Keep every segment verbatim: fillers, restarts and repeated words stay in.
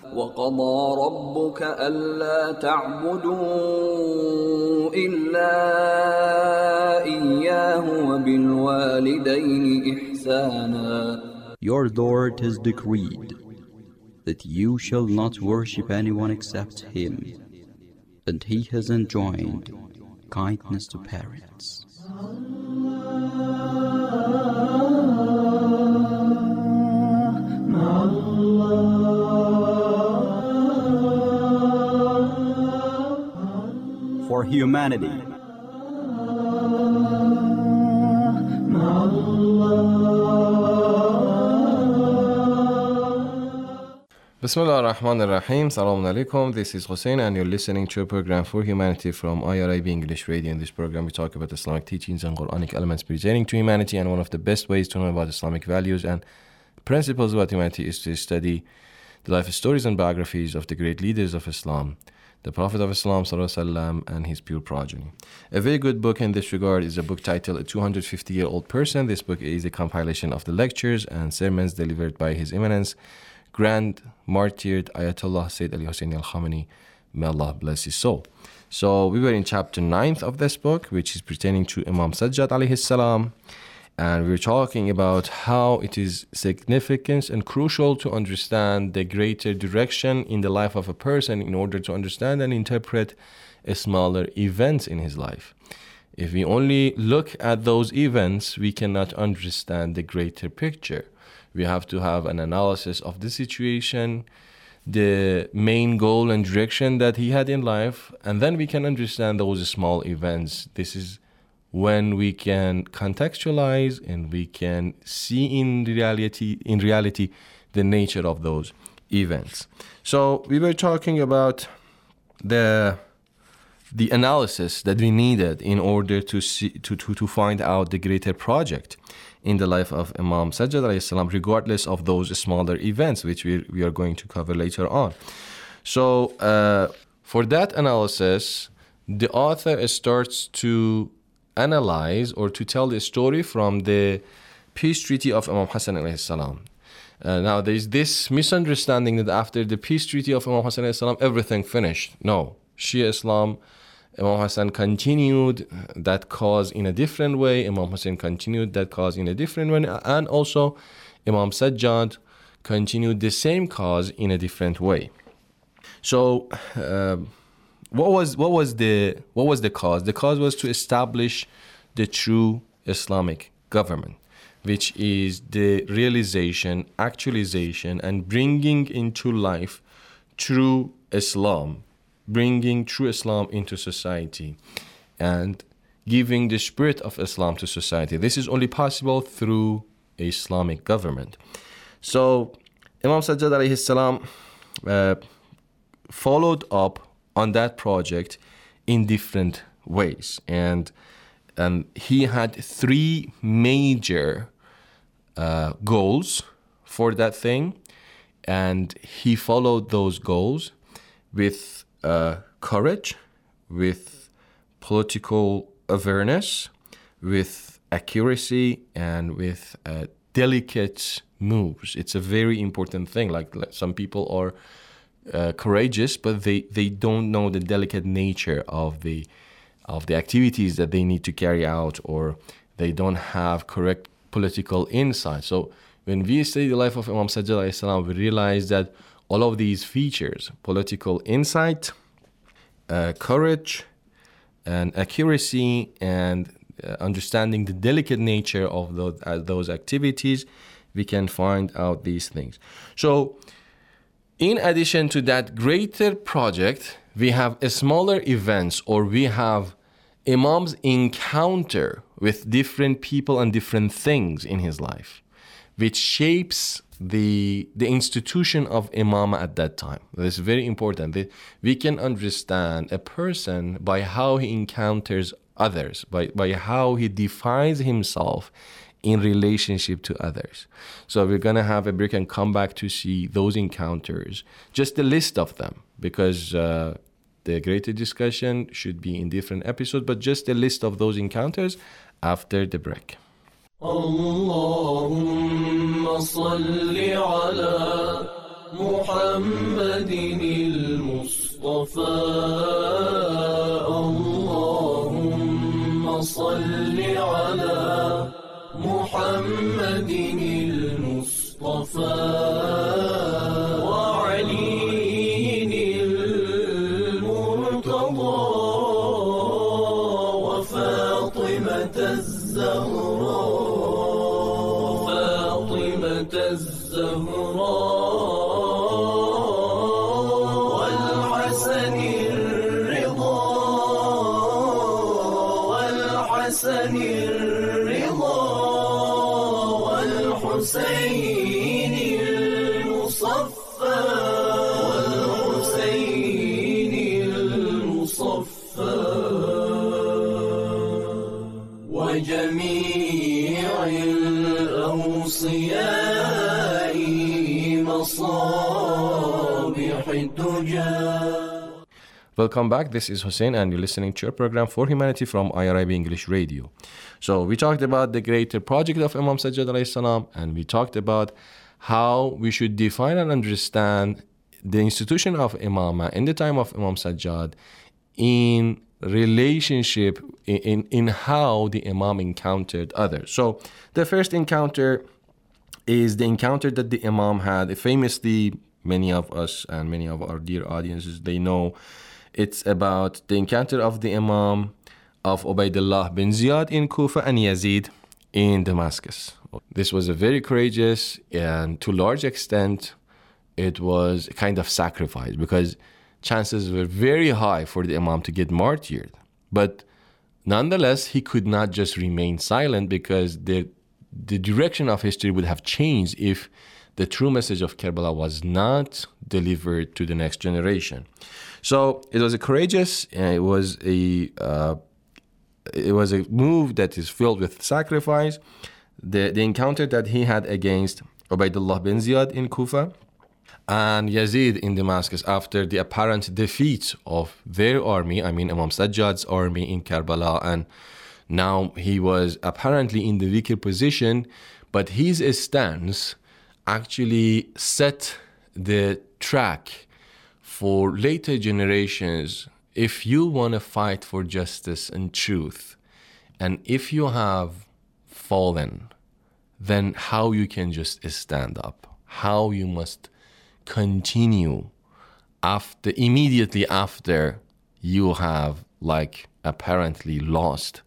وَقَضَى رَبُّكَ أَلَّا تَعْبُدُوا إِلَّا إِيَّاهُ وَبِالْوَالِدَيْنِ إِحْسَانًا. Your Lord has decreed that you shall not worship anyone except Him, and He has enjoined kindness to parents. For humanity. Bismillah ar-Rahman ar-Rahim. Salaam alaikum. This is Hussein and you're listening to a program for humanity from I R I B English Radio. In this program we talk about Islamic teachings and Quranic elements pertaining to humanity, and one of the best ways to know about Islamic values and principles about humanity is to study the life stories and biographies of the great leaders of Islam, the Prophet of Islam sallallahu alaihi wasallam and his pure progeny. A very good book in this regard is a book titled A two hundred fifty year old Person. This book is a compilation of the lectures and sermons delivered by His Eminence Grand Martyred Ayatollah Sayyid Ali Husseini Al-Khamenei, may Allah bless his soul. So we were in chapter ninth of this book, which is pertaining to Imam Sajjad alayhi salam, and we were talking about how it is significant and crucial to understand the greater direction in the life of a person in order to understand and interpret a smaller events in his life. If we only look at those events, we cannot understand the greater picture. We have to have an analysis of the situation, the main goal and direction that he had in life, and then we can understand those small events. This is when we can contextualize and we can see in reality, in reality, the nature of those events. So we were talking about the the analysis that we needed in order to see to, to, to find out the greater project in the life of Imam Sajjad alayhi salam, regardless of those smaller events, which we, we are going to cover later on. So uh, for that analysis, the author starts to analyze or to tell the story from the peace treaty of Imam Hassan alayhi salam. Uh, now there is this misunderstanding that after the peace treaty of Imam Hassan alayhi salam, everything finished. No, Shia Islam, Imam Hassan continued that cause in a different way. Imam Hussein continued that cause in a different way. And also Imam Sajjad continued the same cause in a different way. So uh, what was what was the what was the cause? The cause was to establish the true Islamic government, which is the realization, actualization, and bringing into life true Islam, bringing true Islam into society and giving the spirit of Islam to society. This is only possible through Islamic government. So Imam Sajjad alayhi salam uh, followed up on that project in different ways. And, and he had three major uh, goals for that thing. And he followed those goals with Uh, courage, with political awareness, with accuracy, and with uh, delicate moves. It's a very important thing. Like, like some people are uh, courageous, but they, they don't know the delicate nature of the of the activities that they need to carry out, or they don't have correct political insight. So when we study the life of Imam Sajjad alayhi salam, we realize that all of these features, political insight, uh, courage, and accuracy, and uh, understanding the delicate nature of those, uh, those activities, we can find out these things. So, in addition to that greater project, we have a smaller events, or we have Imam's encounter with different people and different things in his life, which shapes the the institution of Imam at that time. This is very important. We can understand a person by how he encounters others, by, by how he defines himself in relationship to others. So we're going to have a break and come back to see those encounters, just a list of them, because uh, the greater discussion should be in different episodes, but just a list of those encounters after the break. اللهم صل على محمد المصطفى اللهم صل على محمد المصطفى وعلي المرتضى وفاطمة الزهراء فاطمة الزهراء والحسن الرضا والحسين المصفى والحسين المصفى وجميع الأوصياء مصابيح الدجى. Welcome back. This is Hussein, and you're listening to your program For Humanity from I R I B English Radio. So we talked about the greater project of Imam Sajjad alayhi salam, and we talked about how we should define and understand the institution of Imamah in the time of Imam Sajjad in relationship, in, in, in how the Imam encountered others. So the first encounter is the encounter that the Imam had. Famously, many of us and many of our dear audiences, they know it's about the encounter of the Imam of Ubaidullah bin Ziyad in Kufa and Yazid in Damascus. This was a very courageous, and to a large extent, it was a kind of sacrifice, because chances were very high for the Imam to get martyred. But nonetheless, he could not just remain silent, because the, the direction of history would have changed if the true message of Karbala was not delivered to the next generation. So it was a courageous, uh, it was a uh, it was a move that is filled with sacrifice. The the encounter that he had against Ubaidullah bin Ziyad in Kufa and Yazid in Damascus after the apparent defeat of their army, I mean Imam Sajjad's army in Karbala, and now he was apparently in the weaker position, but his stance actually set the track for later generations. If you want to fight for justice and truth, and if you have fallen, then how you can just stand up, how you must continue after, immediately after you have like apparently lost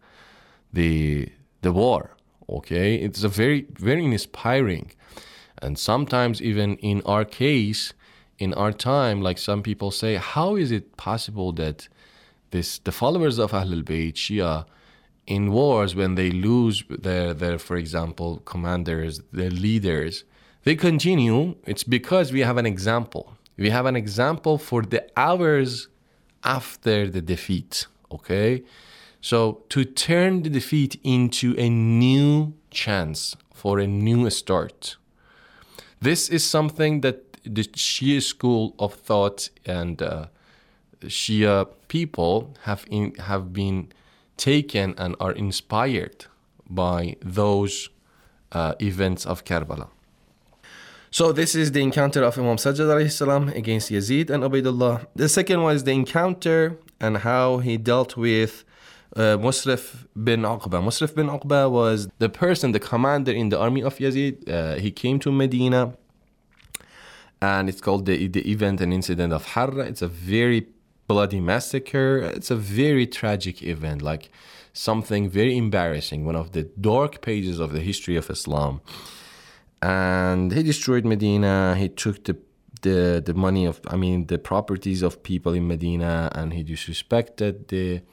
the the war. Okay, it's a very, very inspiring. And sometimes even in our case, in our time, like some people say, how is it possible that this the followers of Ahlul Bayt, Shia, in wars, when they lose their, their, for example, commanders, their leaders, they continue? It's because we have an example. We have an example for the hours after the defeat, okay? So to turn the defeat into a new chance for a new start. This is something that the Shia school of thought and uh, Shia people have in, have been taken and are inspired by those uh, events of Karbala. So this is the encounter of Imam Sajjad alayhi salam against Yazid and Ubaidullah. The second one is the encounter and how he dealt with uh, Musrif bin Uqba. Musrif bin Uqba was the person, the commander in the army of Yazid. Uh, he came to Medina, and it's called the, the event and incident of Harra. It's a very bloody massacre. It's a very tragic event, like something very embarrassing, one of the dark pages of the history of Islam. And he destroyed Medina. He took the the the money of, I mean, the properties of people in Medina, and he disrespected the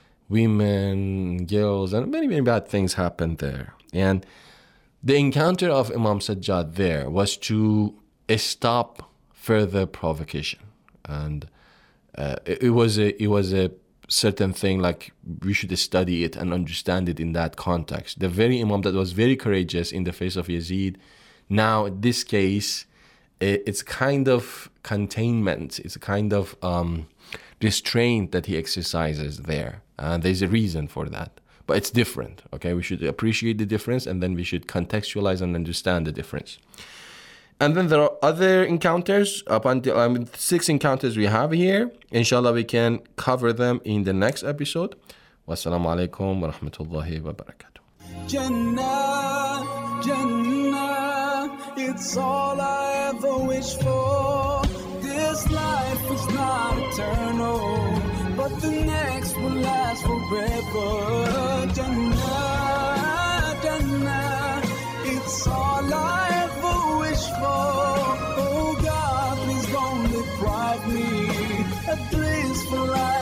women, girls, and many, many bad things happened there. And the encounter of Imam Sajjad there was to stop further provocation. And uh, it, it was a it was a certain thing, like we should study it and understand it in that context. The very Imam that was very courageous in the face of Yazid, now in this case, it's kind of containment, it's a kind of um, restraint that he exercises there. And there's a reason for that. But it's different, okay? We should appreciate the difference, and then we should contextualize and understand the difference. And then there are other encounters, up until I mean, six encounters we have here. Inshallah, we can cover them in the next episode. Wassalamu alaikum wa rahmatullahi wa barakatuh. Jannah, Jannah, it's all I ever wish for. This life is not eternal, but the next will last forever. Jannah, Jannah, it's all I ever wish for. Oh God, please don't deprive me a blissful life.